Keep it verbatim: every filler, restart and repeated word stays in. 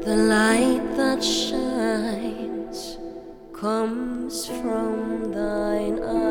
The light that shines comes from thine eyes.